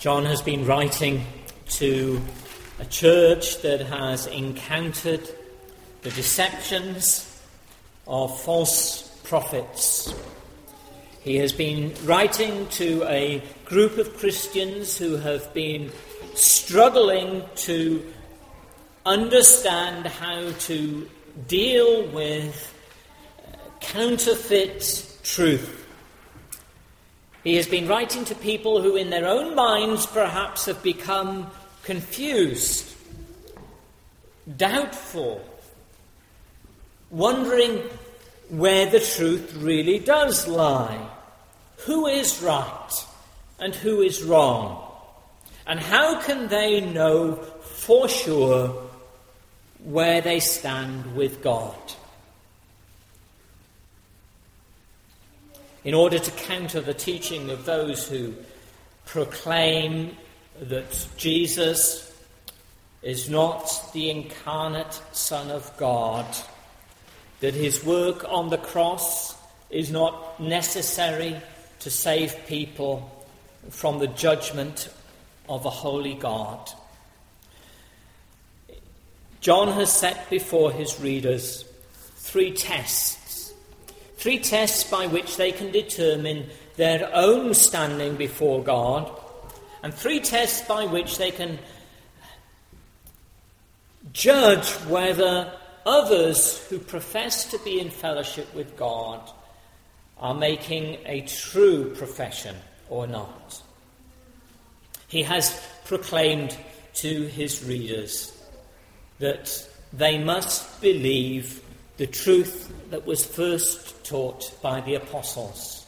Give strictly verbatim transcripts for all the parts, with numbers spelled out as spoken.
John has been writing to a church that has encountered the deceptions of false prophets. He has been writing to a group of Christians who have been struggling to understand how to deal with counterfeit truth. He has been writing to people who in their own minds perhaps have become confused, doubtful, wondering where the truth really does lie. Who is right and who is wrong? And how can they know for sure where they stand with God? In order to counter the teaching of those who proclaim that Jesus is not the incarnate Son of God, that his work on the cross is not necessary to save people from the judgment of a holy God, John has set before his readers three tests. Three tests by which they can determine their own standing before God, and three tests by which they can judge whether others who profess to be in fellowship with God are making a true profession or not. He has proclaimed to his readers that they must believe the truth that was first taught by the apostles,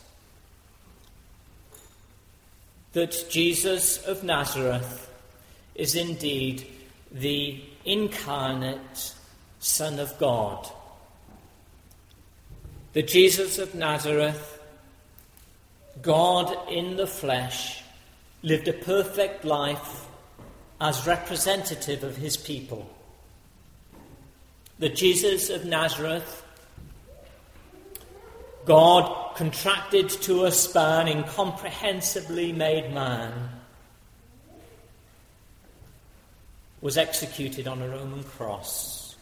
that Jesus of Nazareth is indeed the incarnate Son of God. That Jesus of Nazareth, God in the flesh, lived a perfect life as representative of his people. That Jesus of Nazareth, God contracted to a span, incomprehensibly made man, was executed on a Roman cross,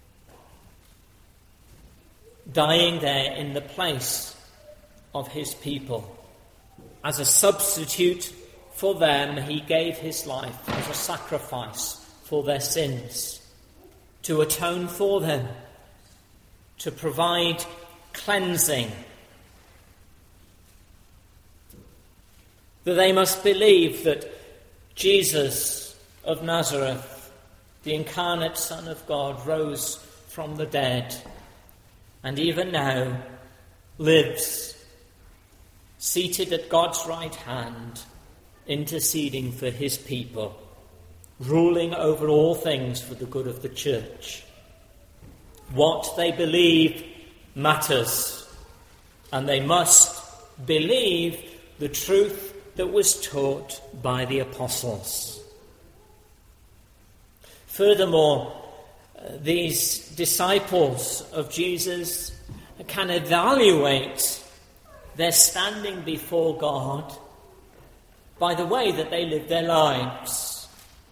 dying there in the place of his people. As a substitute for them, he gave his life as a sacrifice for their sins, to atone for them, to provide cleansing. That they must believe that Jesus of Nazareth, the incarnate Son of God, rose from the dead and even now lives, seated at God's right hand, interceding for his people, ruling over all things for the good of the church. What they believe matters, and they must believe the truth that was taught by the apostles. Furthermore, uh, these disciples of Jesus can evaluate their standing before God by the way that they live their lives.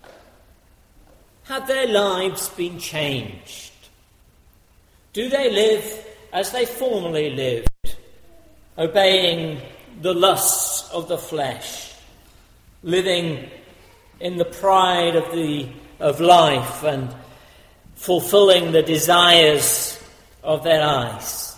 Have their lives been changed? Do they live as they formerly lived, obeying the lusts of the flesh, living in the pride of the of life and fulfilling the desires of their eyes?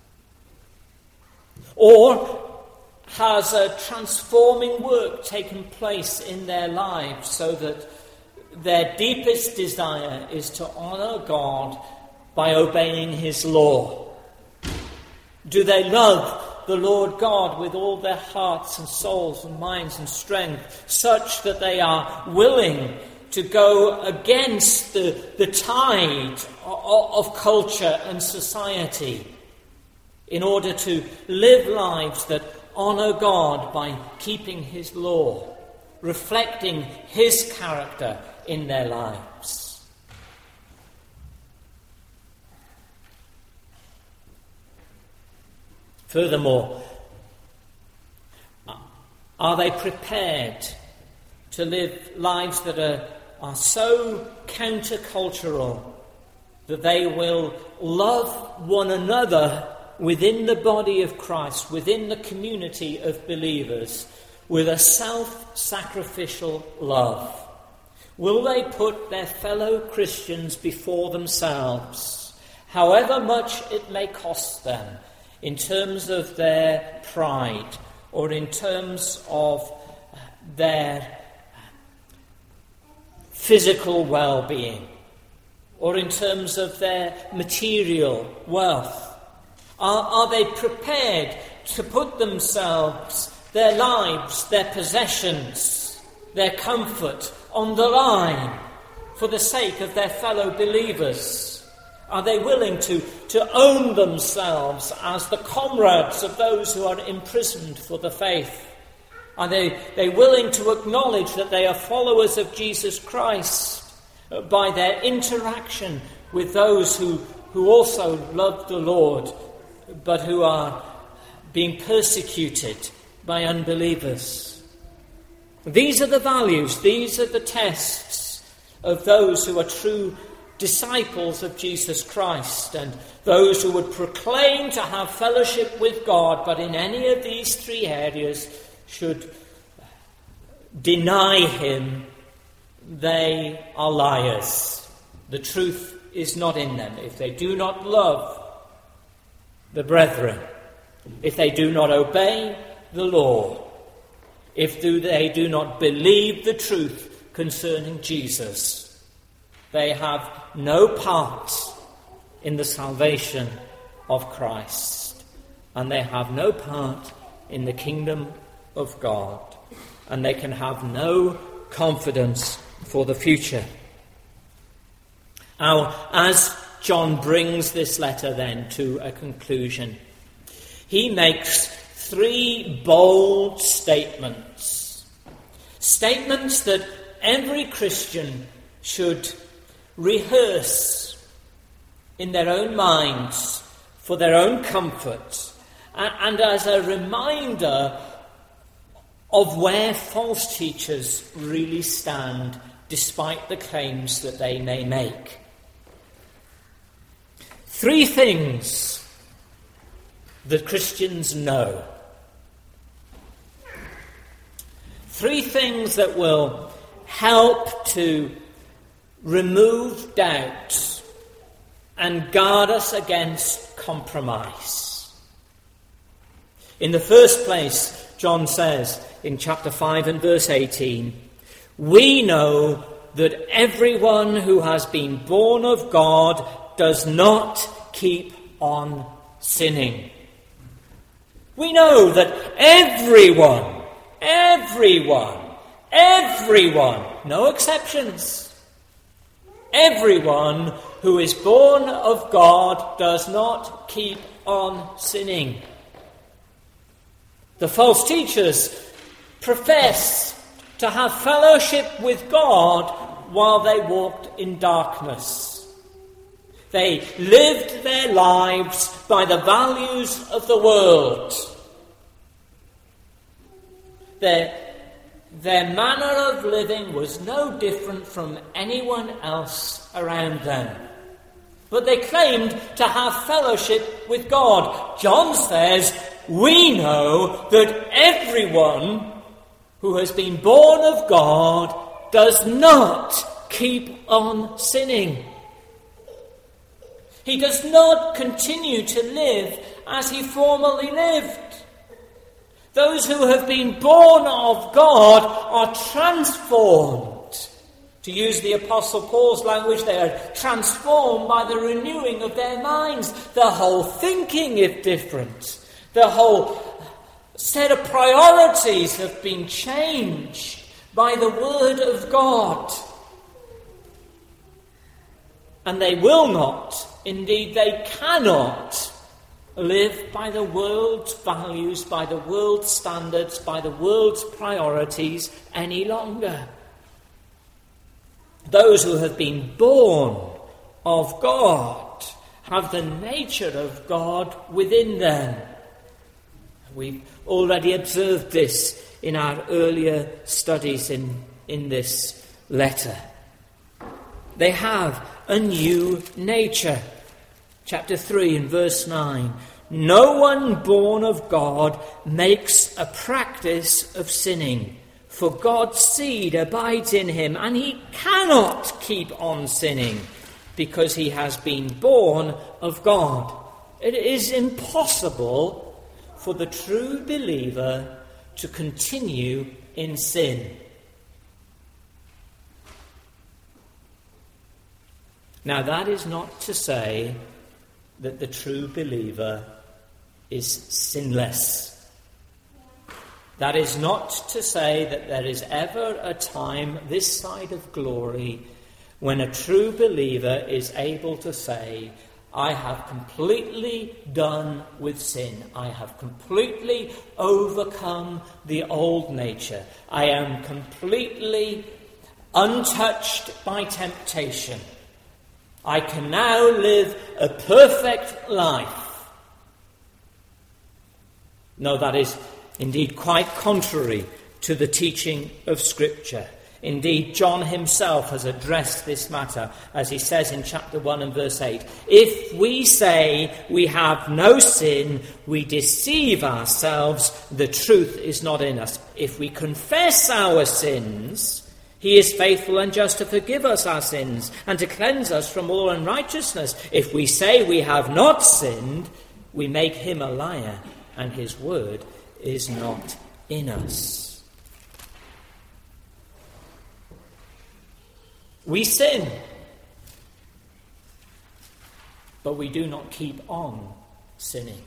Or has a transforming work taken place in their lives so that their deepest desire is to honour God by obeying his law? Do they love the Lord God with all their hearts and souls and minds and strength, such that they are willing to go against the, the tide of, of culture and society in order to live lives that honour God by keeping his law, reflecting his character in their lives? Furthermore, are they prepared to live lives that are, are so countercultural that they will love one another within the body of Christ, within the community of believers, with a self-sacrificial love? Will they put their fellow Christians before themselves, however much it may cost them, in terms of their pride or in terms of their physical well-being or in terms of their material wealth? Are, are they prepared to put themselves, their lives, their possessions, their comfort on the line for the sake of their fellow believers? Are they willing to, to own themselves as the comrades of those who are imprisoned for the faith? Are they, they willing to acknowledge that they are followers of Jesus Christ by their interaction with those who, who also love the Lord, but who are being persecuted by unbelievers? These are the values, these are the tests of those who are true disciples of Jesus Christ, and those who would proclaim to have fellowship with God, but in any of these three areas should deny him. They are liars. The truth is not in them. If they do not love the brethren, if they do not obey the law, if they do not believe the truth concerning Jesus, they have no part in the salvation of Christ, and they have no part in the kingdom of God, and they can have no confidence for the future. Now, as John brings this letter then to a conclusion, he makes three bold statements. Statements that every Christian should rehearse in their own minds for their own comfort, and as a reminder of where false teachers really stand, despite the claims that they may make. Three things that Christians know. Three things that will help to remove doubt and guard us against compromise. In the first place, John says in chapter five and verse eighteen, we know that everyone who has been born of God does not keep on sinning. We know that everyone, everyone, everyone, no exceptions, everyone who is born of God does not keep on sinning. The false teachers profess to have fellowship with God while they walked in darkness. They lived their lives by the values of the world. Their, their manner of living was no different from anyone else around them. But they claimed to have fellowship with God. John says, we know that everyone who has been born of God does not keep on sinning. He does not continue to live as he formerly lived. Those who have been born of God are transformed. To use the Apostle Paul's language, they are transformed by the renewing of their minds. The whole thinking is different. The whole set of priorities have been changed by the Word of God. And they will not, indeed they cannot, live by the world's values, by the world's standards, by the world's priorities any longer. Those who have been born of God have the nature of God within them. We've already observed this in our earlier studies in in this letter. They have a new nature. Chapter three and verse nine. No one born of God makes a practice of sinning, for God's seed abides in him, and he cannot keep on sinning, because he has been born of God. It is impossible for the true believer to continue in sin. Now, that is not to say that the true believer is sinless. That is not to say that there is ever a time this side of glory when a true believer is able to say, I have completely done with sin. I have completely overcome the old nature. I am completely untouched by temptation. I can now live a perfect life. No, that is indeed quite contrary to the teaching of Scripture. Indeed, John himself has addressed this matter, as he says in chapter one and verse eight. If we say we have no sin, we deceive ourselves, the truth is not in us. If we confess our sins, he is faithful and just to forgive us our sins and to cleanse us from all unrighteousness. If we say we have not sinned, we make him a liar, and his word is not in us. We sin, but we do not keep on sinning.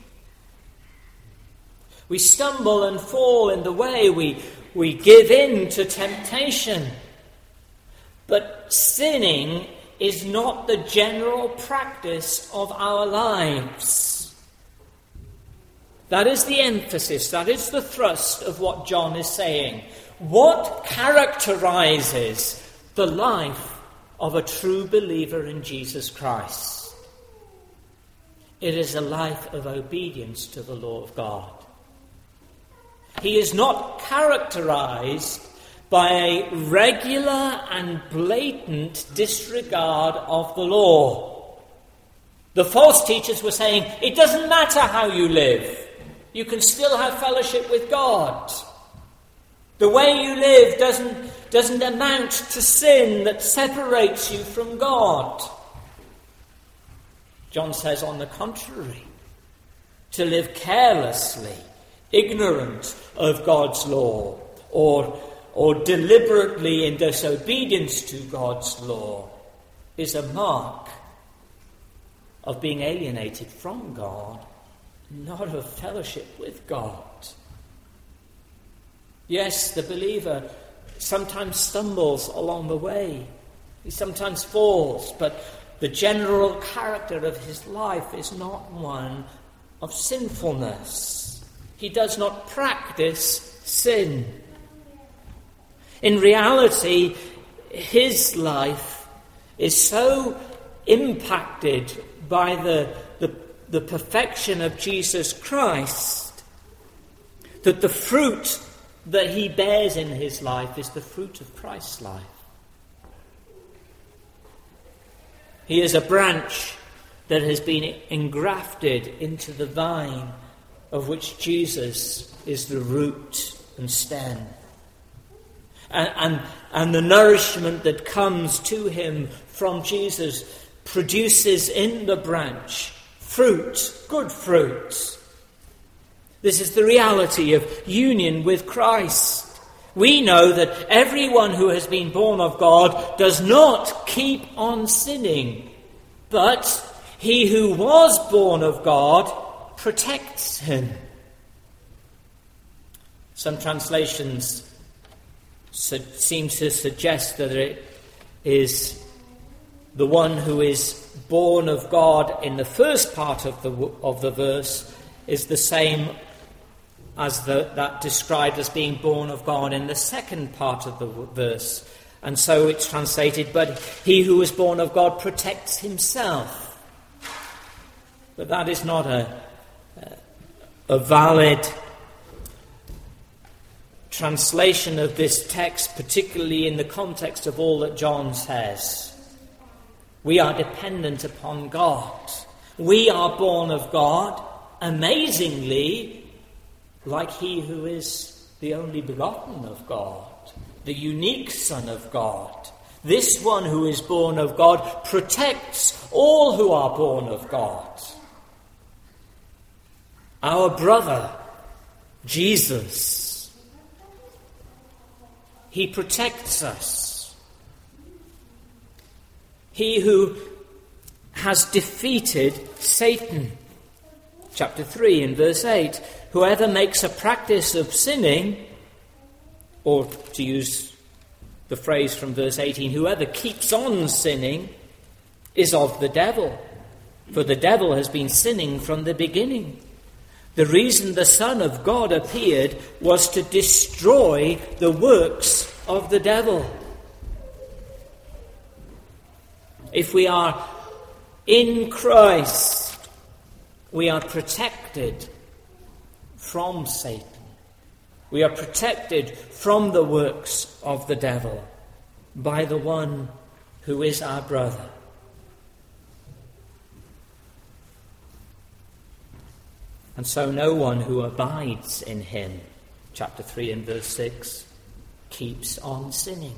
We stumble and fall in the way. We, we give in to temptation. But sinning is not the general practice of our lives. That is the emphasis, that is the thrust of what John is saying. What characterizes the life of a true believer in Jesus Christ? It is a life of obedience to the law of God. He is not characterized by a regular and blatant disregard of the law. The false teachers were saying, it doesn't matter how you live. You can still have fellowship with God. The way you live doesn't, doesn't amount to sin that separates you from God. John says, on the contrary, to live carelessly, ignorant of God's law, or, or deliberately in disobedience to God's law, is a mark of being alienated from God, not of fellowship with God. Yes, the believer sometimes stumbles along the way. He sometimes falls, but the general character of his life is not one of sinfulness. He does not practice sin. In reality, his life is so impacted by the, the, the perfection of Jesus Christ that the fruit that he bears in his life is the fruit of Christ's life. He is a branch that has been engrafted into the vine of which Jesus is the root and stem. And, and, and the nourishment that comes to him from Jesus produces in the branch fruit, good fruit. This is the reality of union with Christ. We know that everyone who has been born of God does not keep on sinning, but he who was born of God protects him. Some translations su- seem to suggest that it is the one who is born of God in the first part of the of the verse is the same as the, that described as being born of God in the second part of the verse. And so it's translated, but he who is born of God protects himself. But that is not a, a valid translation of this text, particularly in the context of all that John says. We are dependent upon God. We are born of God, amazingly, like he who is the only begotten of God, the unique Son of God. This one who is born of God protects all who are born of God. Our brother, Jesus, he protects us. He who has defeated Satan. Chapter three and verse eight. Whoever makes a practice of sinning, or to use the phrase from verse eighteen, whoever keeps on sinning is of the devil, for the devil has been sinning from the beginning. The reason the Son of God appeared was to destroy the works of the devil. If we are in Christ, we are protected from Satan. We are protected from the works of the devil by the one who is our brother. And so no one who abides in him, chapter three and verse six, keeps on sinning.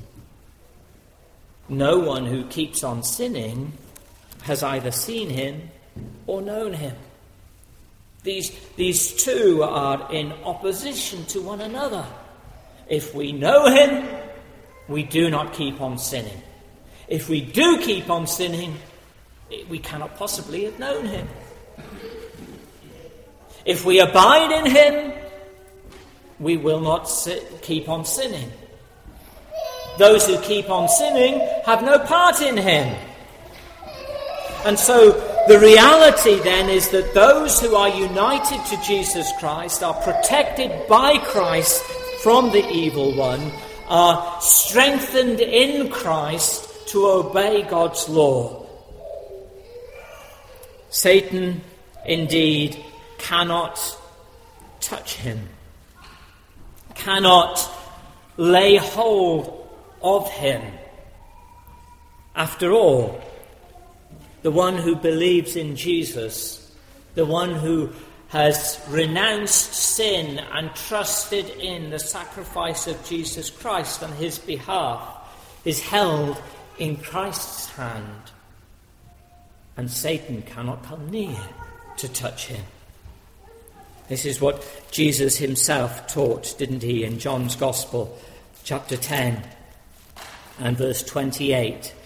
No one who keeps on sinning has either seen him or known him. These, these two are in opposition to one another. If we know him, we do not keep on sinning. If we do keep on sinning, we cannot possibly have known him. If we abide in him, we will not sit, keep on sinning. Those who keep on sinning have no part in him. And so the reality then is that those who are united to Jesus Christ are protected by Christ from the evil one, are strengthened in Christ to obey God's law. Satan, indeed, cannot touch him, cannot lay hold of him. After all, the one who believes in Jesus, the one who has renounced sin and trusted in the sacrifice of Jesus Christ on his behalf, is held in Christ's hand, and Satan cannot come near to touch him. This is what Jesus himself taught, didn't he, in John's Gospel, chapter ten and verse twenty-eight.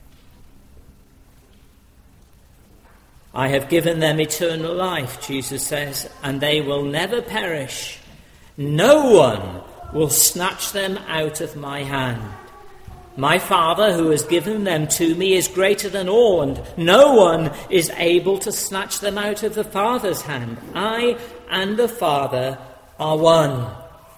I have given them eternal life, Jesus says, and they will never perish. No one will snatch them out of my hand. My Father, who has given them to me, is greater than all, and no one is able to snatch them out of the Father's hand. I and the Father are one.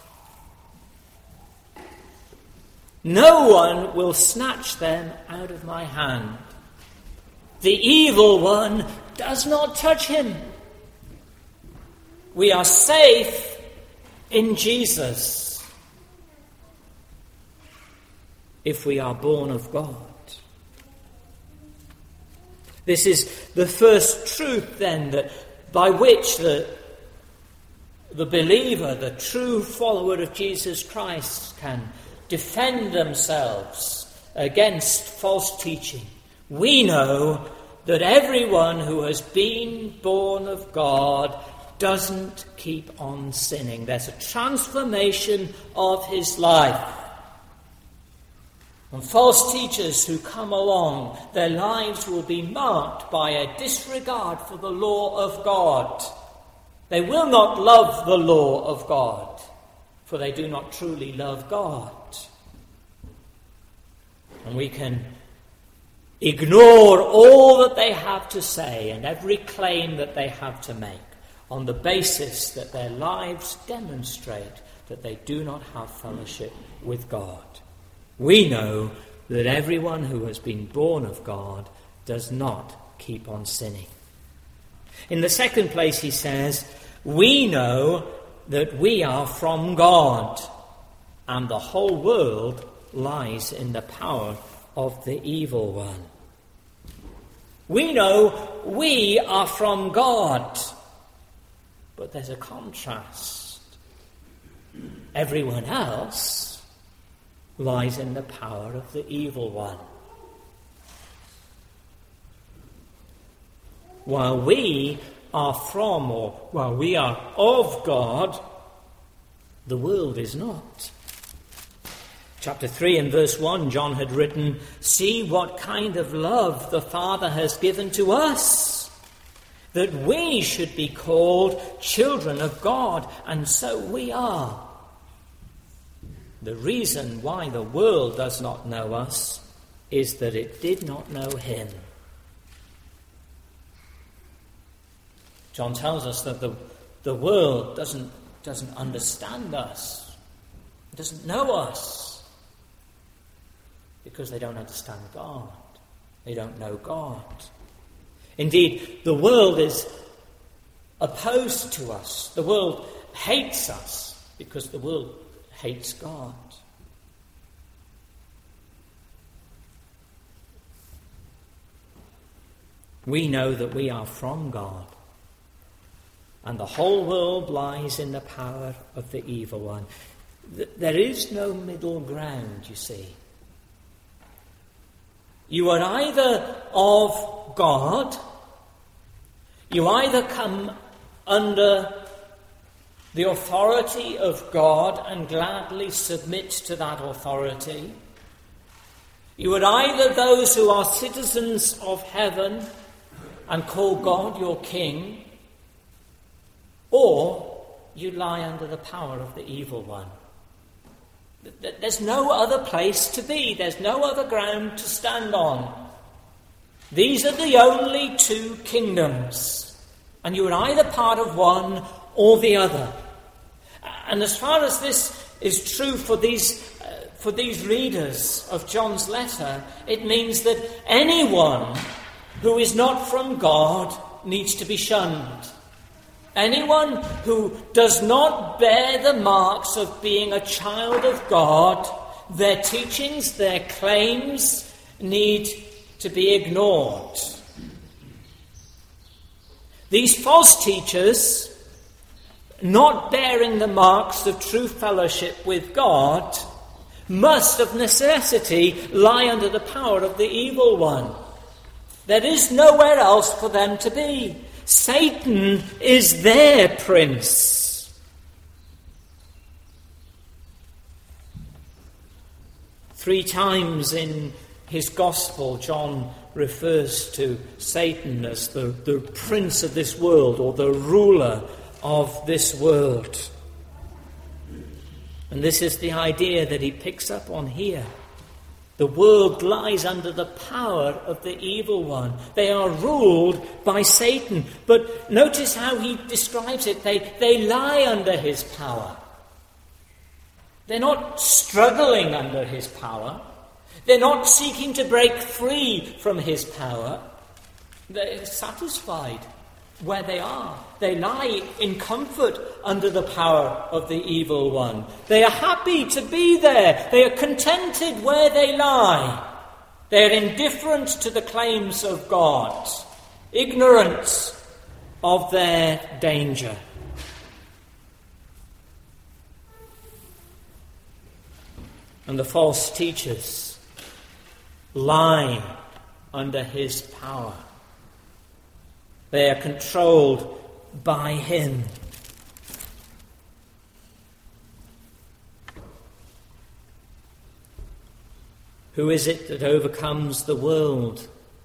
No one will snatch them out of my hand. The evil one does not touch him. We are safe in Jesus if we are born of God. This is the first truth, then, that by which the, the believer, the true follower of Jesus Christ, can defend themselves against false teaching. We know that everyone who has been born of God doesn't keep on sinning. There's a transformation of his life. And false teachers who come along, their lives will be marked by a disregard for the law of God. They will not love the law of God, for they do not truly love God. And we can ignore all that they have to say and every claim that they have to make on the basis that their lives demonstrate that they do not have fellowship with God. We know that everyone who has been born of God does not keep on sinning. In the second place, he says, we know that we are from God. and the whole world lies in the power of the evil one. We know we are from God, but there's a contrast. Everyone else lies in the power of the evil one. While we are from, or while we are of God, the world is not. Chapter three and verse one, John had written, "See what kind of love the Father has given to us, that we should be called children of God, and so we are." The reason why the world does not know us is that it did not know him. John tells us that the, the world doesn't, doesn't understand us, it doesn't know us, because they don't understand God. They don't know God. Indeed, the world is opposed to us. The world hates us because the world hates God. We know that we are from God, and the whole world lies in the power of the evil one. There is no middle ground, you see. You are either of God, you either come under the authority of God and gladly submit to that authority. You are either those who are citizens of heaven and call God your king, or you lie under the power of the evil one. There's no other place to be. There's no other ground to stand on. These are the only two kingdoms, and you are either part of one or the other. And as far as this is true for these uh, for these readers of John's letter, it means that anyone who is not from God needs to be shunned. Anyone who does not bear the marks of being a child of God, their teachings, their claims need to be ignored. These false teachers, not bearing the marks of true fellowship with God, must of necessity lie under the power of the evil one. There is nowhere else for them to be. Satan is their prince. Three times in his gospel, John refers to Satan as the, the prince of this world, or the ruler of this world. And this is the idea that he picks up on here. The world lies under the power of the evil one. They are ruled by Satan. But notice how he describes it. They, they lie under his power. They're not struggling under his power. They're not seeking to break free from his power. They're satisfied where they are. They lie in comfort under the power of the evil one. They are happy to be there. They are contented where they lie. They are indifferent to the claims of God, ignorant of their danger. And the false teachers lie under his power. They are controlled by him. Who is it that overcomes the world?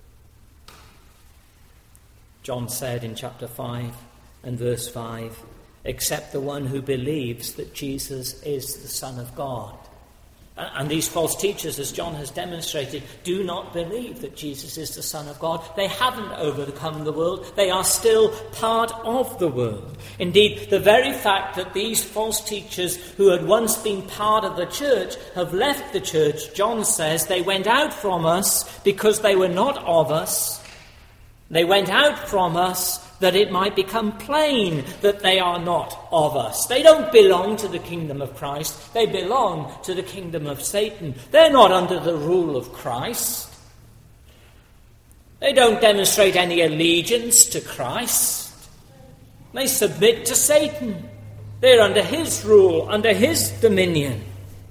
John said in chapter five and verse five, except the one who believes that Jesus is the Son of God. And these false teachers, as John has demonstrated, do not believe that Jesus is the Son of God. They haven't overcome the world. They are still part of the world. Indeed, the very fact that these false teachers, who had once been part of the church, have left the church, John says, they went out from us because they were not of us. They went out from us that it might become plain that they are not of us. They don't belong to the kingdom of Christ. They belong to the kingdom of Satan. They're not under the rule of Christ. They don't demonstrate any allegiance to Christ. They submit to Satan. They're under his rule, under his dominion.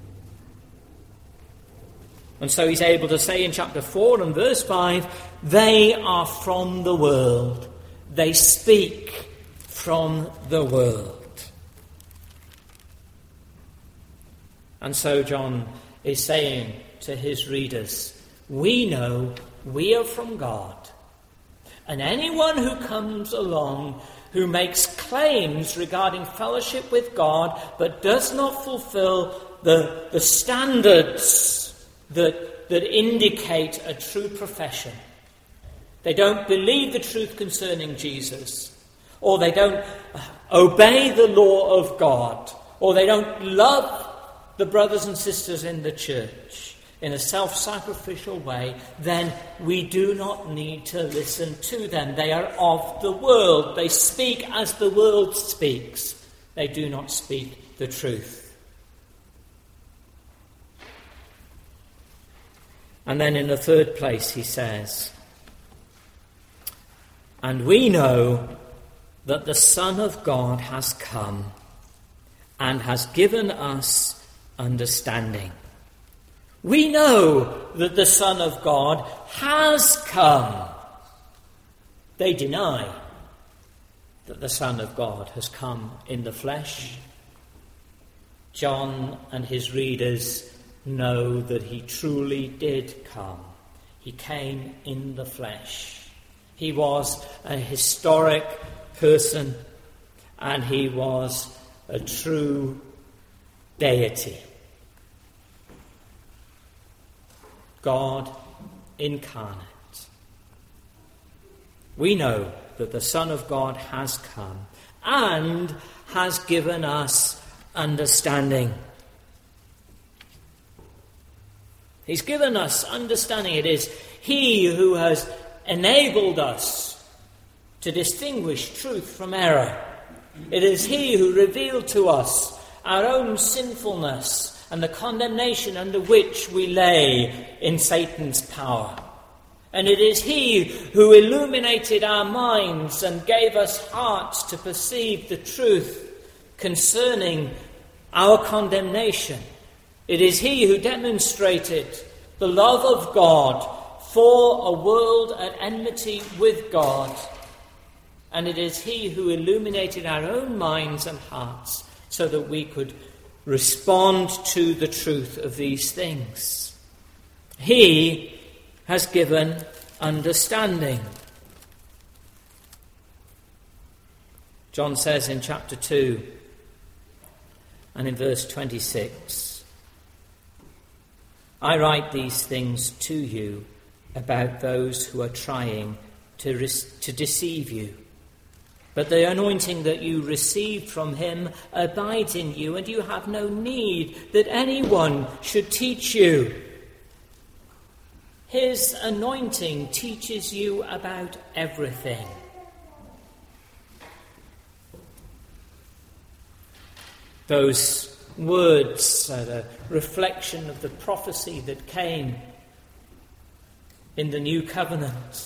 And so he's able to say in chapter four and verse five, they are from the world. They speak from the world. And so John is saying to his readers, we know we are from God. And anyone who comes along who makes claims regarding fellowship with God but does not fulfill the, the standards that, that indicate a true profession. They don't believe the truth concerning Jesus, or they don't obey the law of God, or they don't love the brothers and sisters in the church in a self-sacrificial way, then we do not need to listen to them. They are of the world. They speak as the world speaks. They do not speak the truth. And then in the third place he says, and we know that the Son of God has come and has given us understanding. We know that the Son of God has come. They deny that the Son of God has come in the flesh. John and his readers know that he truly did come. He came in the flesh. He was a historic person, and he was a true deity. God incarnate. We know that the Son of God has come and has given us understanding. He's given us understanding. It is he who has enabled us to distinguish truth from error. It is he who revealed to us our own sinfulness and the condemnation under which we lay in Satan's power. And it is he who illuminated our minds and gave us hearts to perceive the truth concerning our condemnation. It is he who demonstrated the love of God for a world at enmity with God. And it is he who illuminated our own minds and hearts so that we could respond to the truth of these things. He has given understanding. John says in chapter two and in verse twenty-six, I write these things to you about those who are trying to, res- to deceive you. But the anointing that you received from him abides in you, and you have no need that anyone should teach you. His anointing teaches you about everything. Those words are a reflection of the prophecy that came in the new covenant.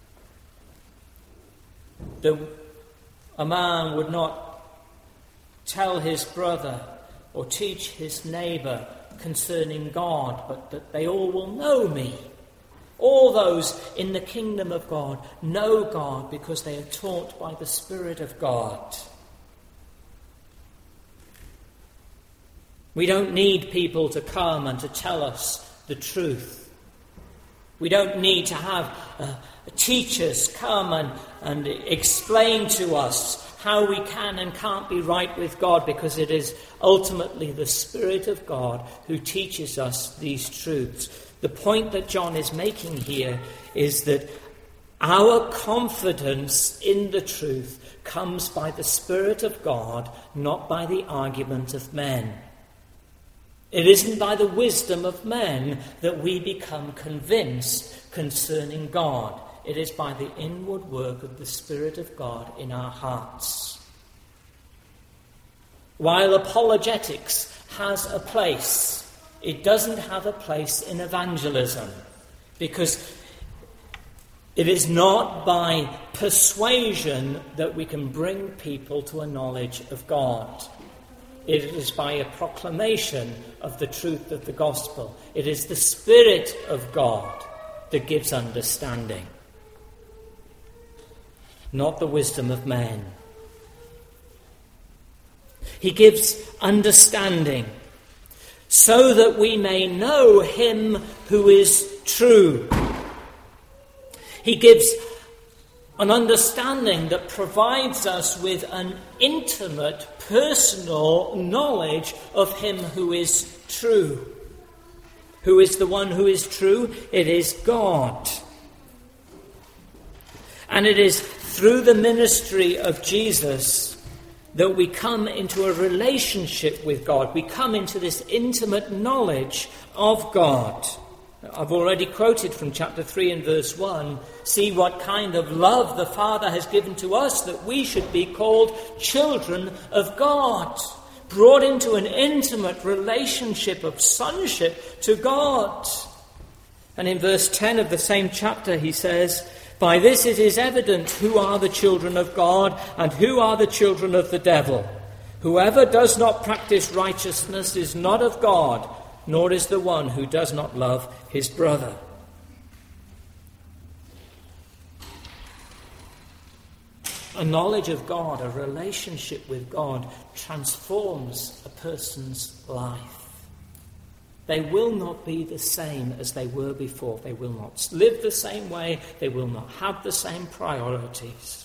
That a man would not tell his brother or teach his neighbour concerning God, but that they all will know me. All those in the kingdom of God know God because they are taught by the Spirit of God. We don't need people to come and to tell us the truth. We don't need to have uh, teachers come and, and explain to us how we can and can't be right with God, because it is ultimately the Spirit of God who teaches us these truths. The point that John is making here is that our confidence in the truth comes by the Spirit of God, not by the argument of men. It isn't by the wisdom of men that we become convinced concerning God. It is by the inward work of the Spirit of God in our hearts. While apologetics has a place, it doesn't have a place in evangelism, because it is not by persuasion that we can bring people to a knowledge of God. It is by a proclamation of the truth of the gospel. It is the Spirit of God that gives understanding, not the wisdom of men. He gives understanding so that we may know him who is true. He gives an understanding that provides us with an intimate, personal knowledge of him who is true. Who is the one who is true? It is God. And it is through the ministry of Jesus that we come into a relationship with God. We come into this intimate knowledge of God. I've already quoted from chapter three and verse one. See what kind of love the Father has given to us, that we should be called children of God, brought into an intimate relationship of sonship to God. And in verse ten of the same chapter he says, by this it is evident who are the children of God and who are the children of the devil. Whoever does not practice righteousness is not of God, nor is the one who does not love his brother. A knowledge of God, a relationship with God, transforms a person's life. They will not be the same as they were before. They will not live the same way. They will not have the same priorities.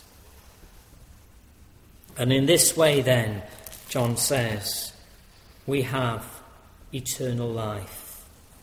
And in this way, then, John says, we have eternal life.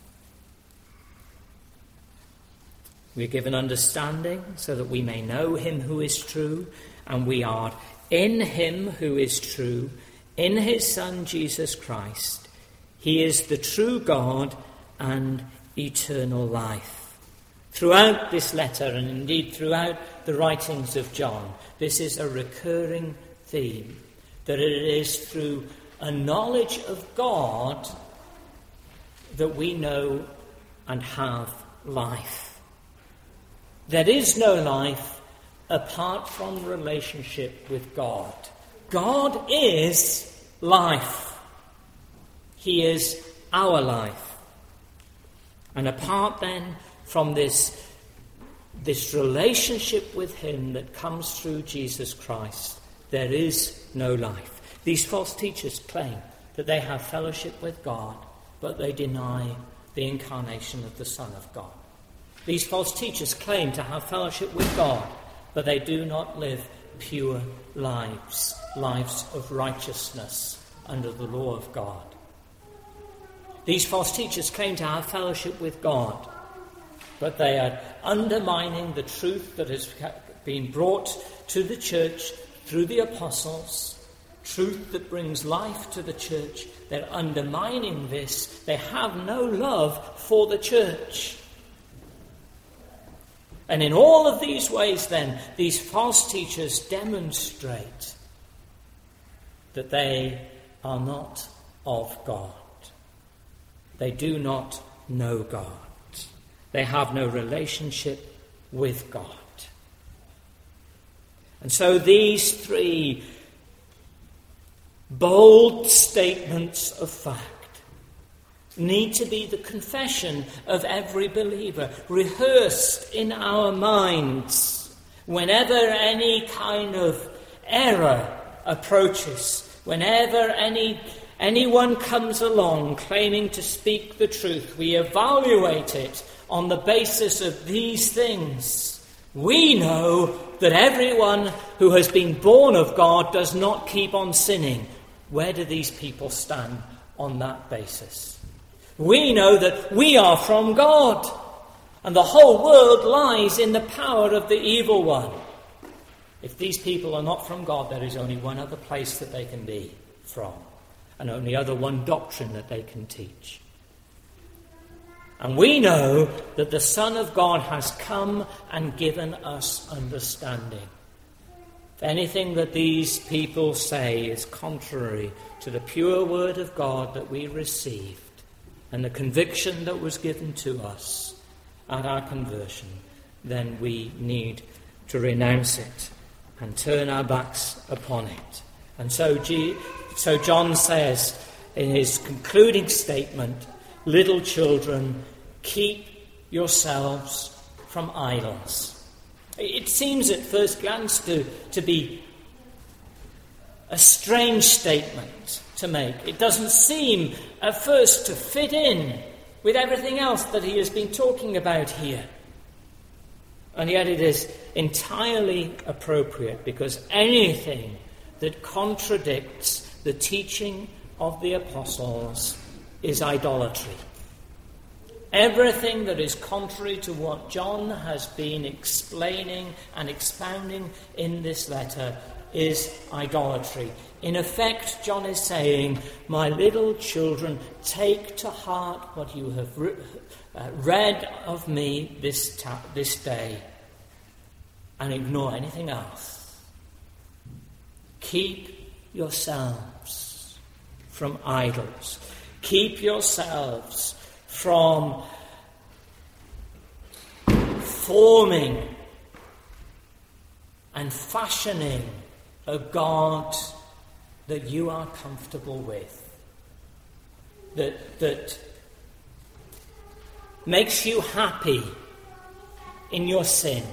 We're given understanding so that we may know him who is true, and we are in him who is true, in his Son Jesus Christ. He is the true God and eternal life. Throughout this letter, and indeed throughout the writings of John, this is a recurring theme, that it is through a knowledge of God that we know and have life. There is no life apart from relationship with God. God is life. He is our life. And apart then from this, this relationship with him that comes through Jesus Christ, there is no life. These false teachers claim that they have fellowship with God, but they deny the incarnation of the Son of God. These false teachers claim to have fellowship with God, but they do not live pure lives, lives of righteousness under the law of God. These false teachers claim to have fellowship with God, but they are undermining the truth that has been brought to the church through the apostles, truth that brings life to the church. They're undermining this. They have no love for the church. And in all of these ways, then, these false teachers demonstrate that they are not of God. They do not know God. They have no relationship with God. And so these three bold statements of fact need to be the confession of every believer, rehearsed in our minds whenever any kind of error approaches, whenever any anyone comes along claiming to speak the truth. We evaluate it on the basis of these things. We know that everyone who has been born of God does not keep on sinning. Where do these people stand on that basis? We know that we are from God, and the whole world lies in the power of the evil one. If these people are not from God, there is only one other place that they can be from, and only other one doctrine that they can teach. And we know that the Son of God has come and given us understanding. If anything that these people say is contrary to the pure word of God that we received and the conviction that was given to us at our conversion, then we need to renounce it and turn our backs upon it. And so, G- so John says in his concluding statement, little children, keep yourselves from idols. It seems at first glance to, to be a strange statement to make. It doesn't seem at first to fit in with everything else that he has been talking about here. And yet it is entirely appropriate, because anything that contradicts the teaching of the apostles is idolatry. Everything that is contrary to what John has been explaining and expounding in this letter is idolatry. In effect, John is saying, my little children, take to heart what you have re- uh, read of me this, ta- this day and ignore anything else. Keep yourselves from idols. Keep yourselves from forming and fashioning a God that you are comfortable with, that, that makes you happy in your sin.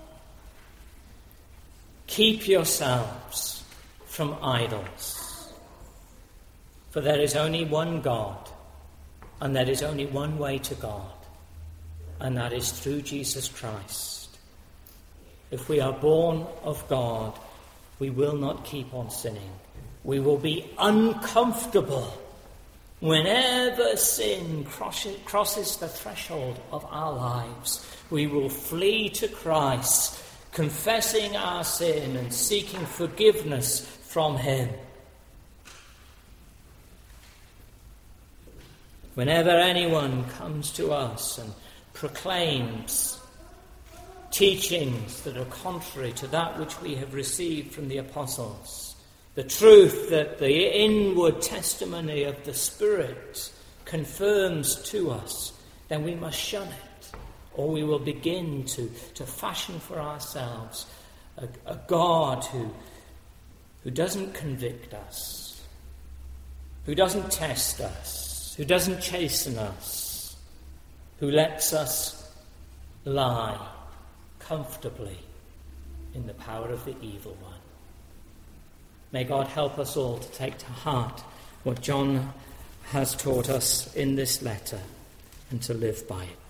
Keep yourselves from idols, for there is only one God, and there is only one way to God, and that is through Jesus Christ. If we are born of God, we will not keep on sinning. We will be uncomfortable whenever sin crosses the threshold of our lives. We will flee to Christ, confessing our sin and seeking forgiveness from him. Whenever anyone comes to us and proclaims teachings that are contrary to that which we have received from the apostles, the truth that the inward testimony of the Spirit confirms to us, then we must shun it, or we will begin to, to fashion for ourselves a, a God who, who doesn't convict us, who doesn't test us, who doesn't chasten us, who lets us lie comfortably in the power of the evil one. May God help us all to take to heart what John has taught us in this letter and to live by it.